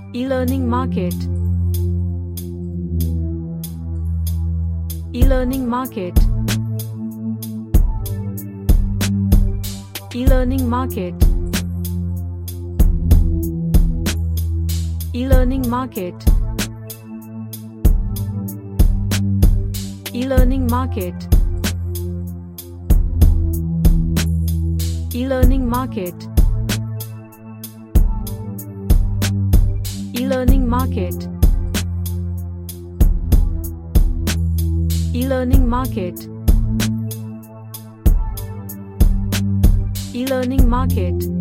E-learning market. E-learning market. E-learning market. E-learning market. E-learning market. E-learning market. E-learning market. E-learning market. E-learning market.